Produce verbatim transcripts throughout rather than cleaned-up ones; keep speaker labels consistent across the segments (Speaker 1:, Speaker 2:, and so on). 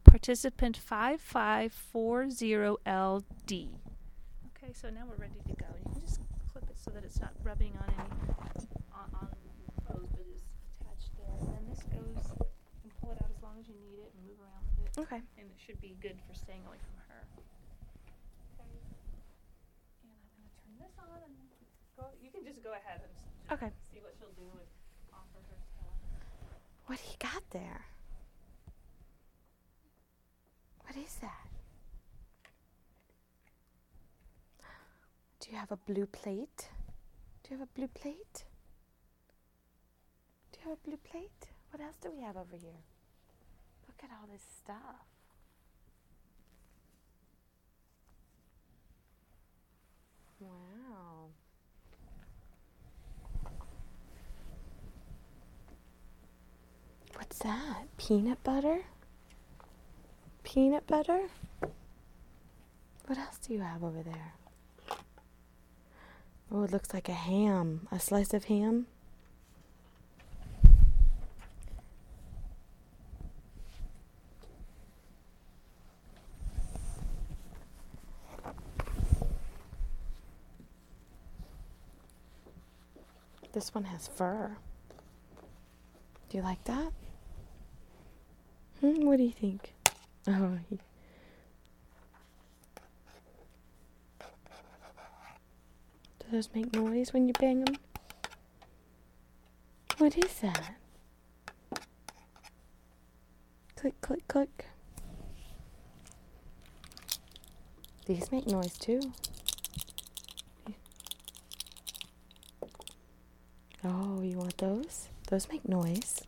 Speaker 1: participant five five four zero L D. Okay, so now we're ready to go. You can just clip it so that it's not rubbing on any on, on your clothes, but it's attached there. And then this goes, you can pull it out as long as you need it and move around with it.
Speaker 2: Okay.
Speaker 1: And it should be good for staying away from her. Okay. And I'm going to turn this on and go. You can just go ahead and just
Speaker 2: Okay.
Speaker 1: see what she'll do and offer her tail.
Speaker 2: What do you got there? What is that? Do you have a blue plate? Do you have a blue plate? Do you have a blue plate? What else do we have over here? Look at all this stuff. Wow. What's that? Peanut butter? Peanut butter? What else do you have over there? Oh, it looks like a ham. A slice of ham? This one has fur. Do you like that? Hmm, what do you think? Oh, he... Do those make noise when you bang them? What is that? Click, click, click. These make noise too. Oh, you want those? Those make noise.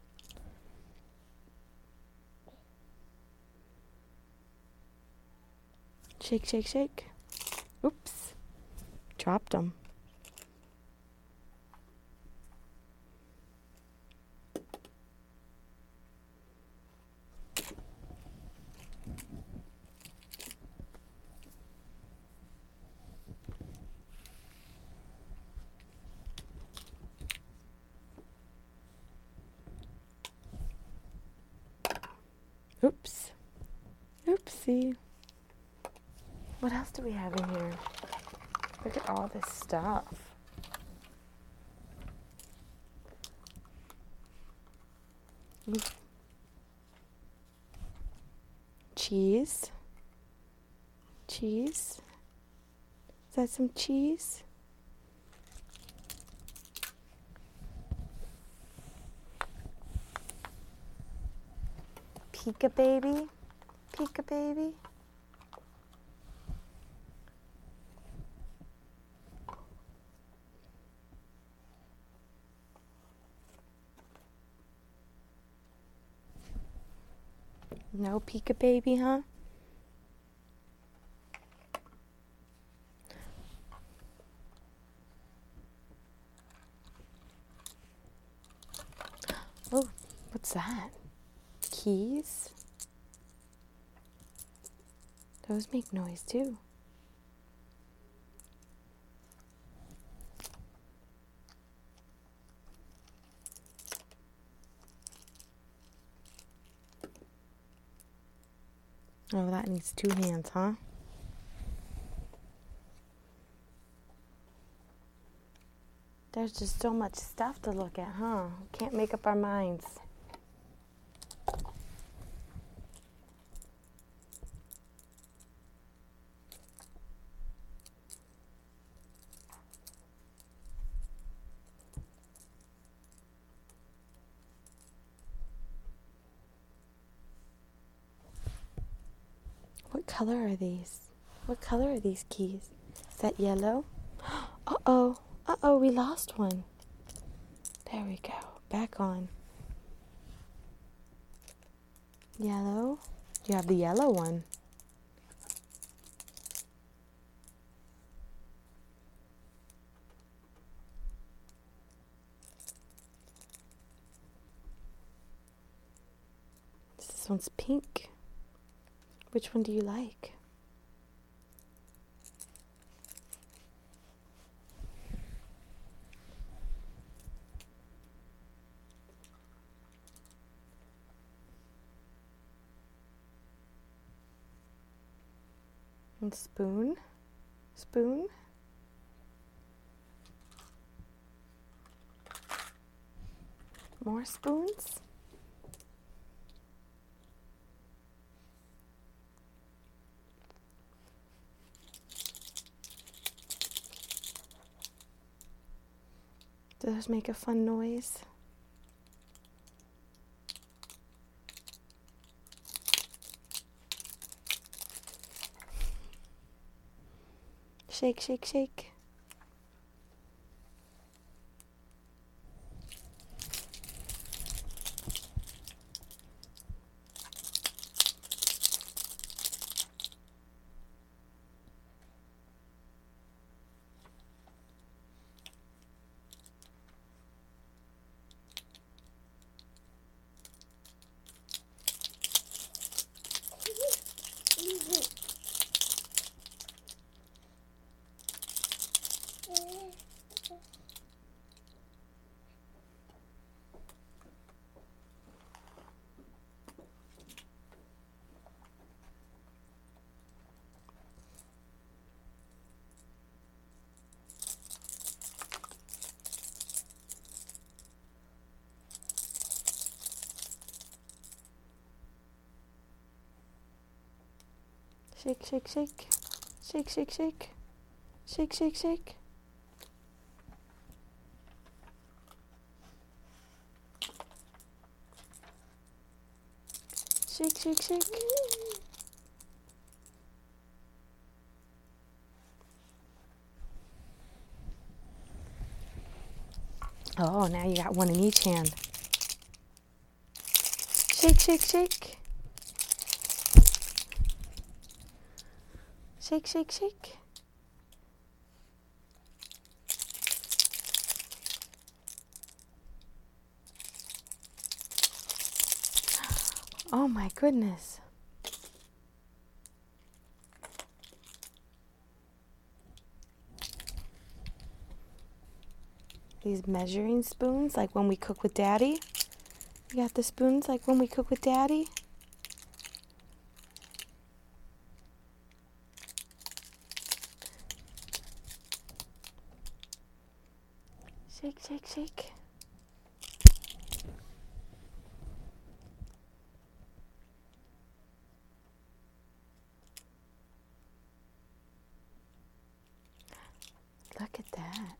Speaker 2: Shake, shake, shake. Oops. Dropped them. Oops. Oopsie. What else do we have in here? Look at all this stuff. Ooh. Cheese. Cheese. Is that some cheese? Pika baby? Pika baby? No Pika baby, huh? Oh, what's that? Keys? Those make noise too. Oh, that needs two hands, huh? There's just so much stuff to look at, huh? Can't make up our minds. What color are these? What color are these keys? Is that yellow? Uh-oh. Uh-oh, we lost one. There we go. Back on. Yellow. You have the yellow one. This one's pink. Which one do you like? And spoon. Spoon. More spoons. Do those make a fun noise? Shake, shake, shake. Shake, shake, shake. Shake, shake, shake. Shake, shake, shake. Shake, shake, shake. Oh, now you got one in each hand. Shake, shake, shake. Shake, shake, shake. Oh my goodness. These measuring spoons, like when we cook with Daddy. You got the spoons like when we cook with Daddy. Shake, shake, shake. Look at that.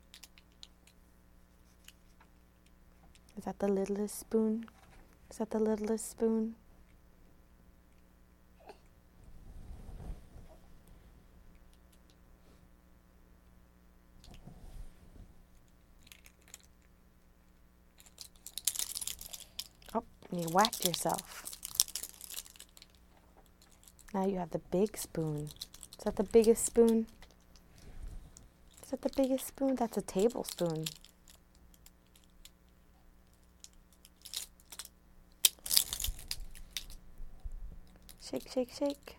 Speaker 2: Is that the littlest spoon? Is that the littlest spoon? Oh, you whacked yourself. Now you have the big spoon. Is that the biggest spoon? Is that the biggest spoon? That's a tablespoon. Shake, shake, shake.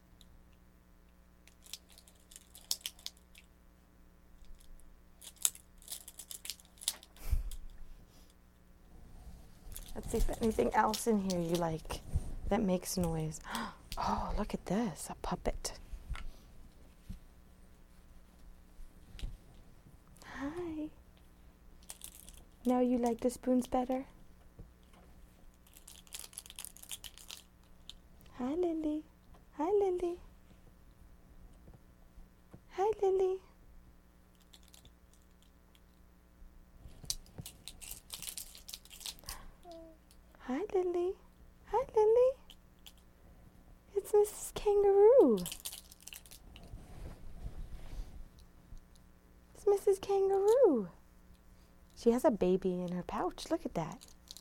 Speaker 2: Let's see if anything else in here you like that makes noise. Oh, look at this, a puppet. Hi. Now you like the spoons better? Hi, Lily. Hi, Lily. Hi, Lily. Hi, Lily. Hi, Lily. It's Missus Kangaroo. It's Missus Kangaroo. She has a baby in her pouch. Look at that.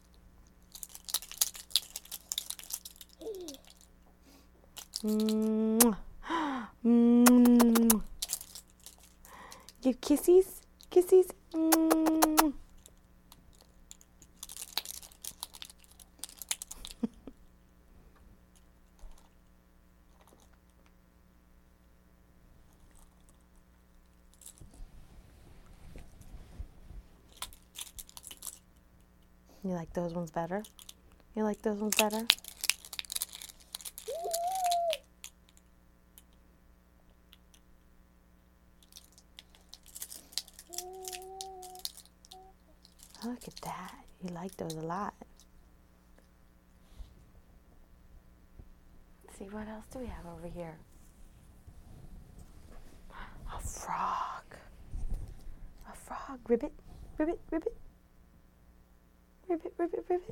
Speaker 2: Mwah. Mwah. Give kissies. Kissies. Mwah. You like those ones better? You like those ones better? Look at that. You like those a lot. Let's see, what else do we have over here? A frog. A frog. Ribbit, ribbit, ribbit. Ribbit, ribbit, ribbit.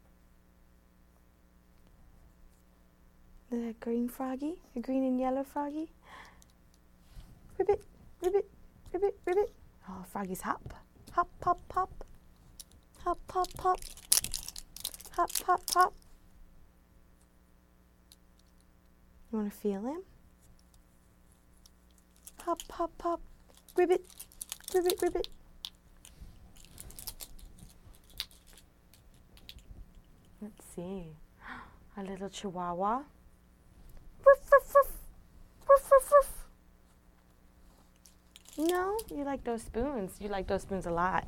Speaker 2: Is that a green froggy? A green and yellow froggy? Ribbit, ribbit, ribbit, ribbit. Oh, froggies hop. Hop, hop, hop. Hop, hop, hop. Hop, hop, hop. You want to feel him? Hop, hop, hop. Ribbit, ribbit, ribbit. Let's see. A little chihuahua. Ruff, ruff, ruff. Ruff, ruff, ruff. No, you like those spoons. You like those spoons a lot.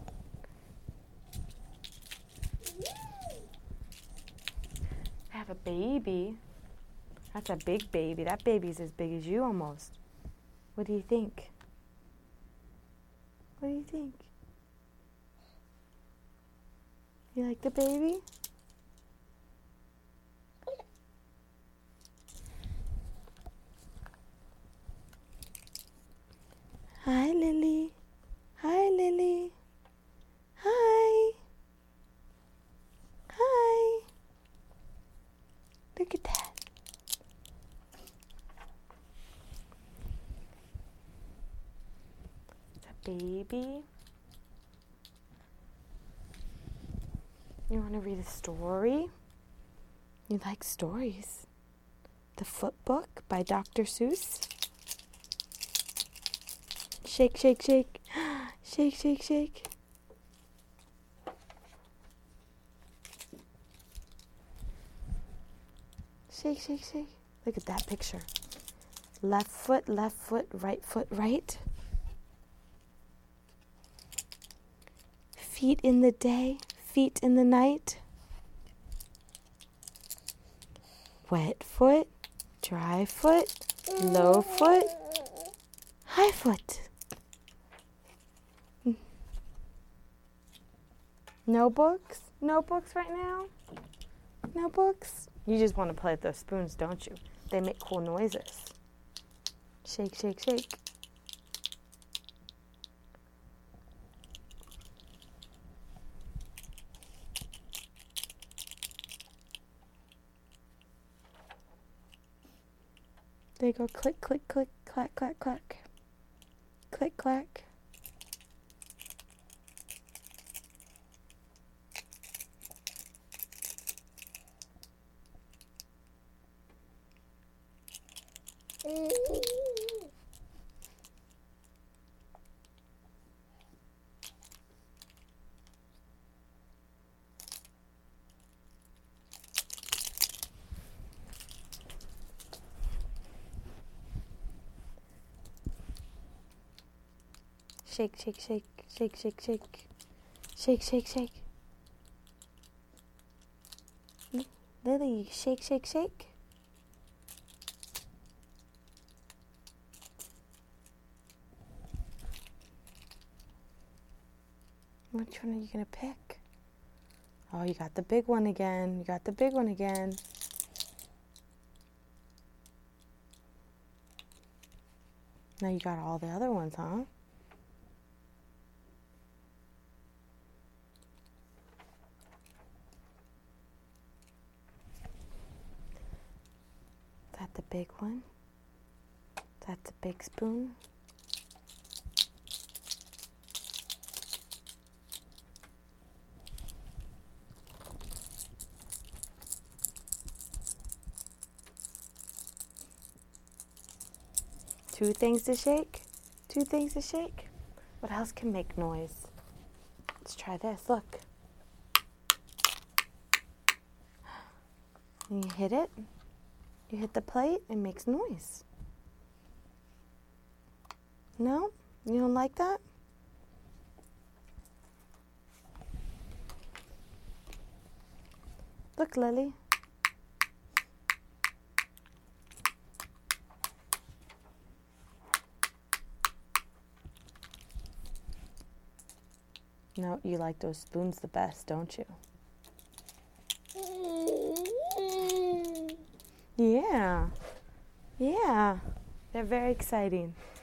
Speaker 2: I have a baby. That's a big baby. That baby's as big as you almost. What do you think? What do you think? You like the baby? Hi, Lily. Hi, Lily. Hi. Hi. Look at that. The baby. You want to read a story? You like stories? The Foot Book by Doctor Seuss. Shake, shake, shake. Shake, shake, shake. Shake, shake, shake. Look at that picture. Left foot, left foot, right foot, right. Feet in the day, feet in the night. Wet foot, dry foot, low foot, high foot. No books? No books right now? No books? You just want to play with those spoons, don't you? They make cool noises. Shake, shake, shake. They go click, click, click, clack, clack, clack. Click, clack. Shake, shake, shake, shake, shake, shake. Shake, shake, shake. Lily, shake, shake, shake. Which one are you going to pick? Oh, you got the big one again. You got the big one again. Now you got all the other ones, huh? Is that the big one? That's a big spoon. Two things to shake. Two things to shake. What else can make noise? Let's try this. Look. And you hit it. You hit the plate, it makes noise. No? You don't like that? Look, Lily. No, you like those spoons the best, don't you? Yeah. Yeah. They're very exciting.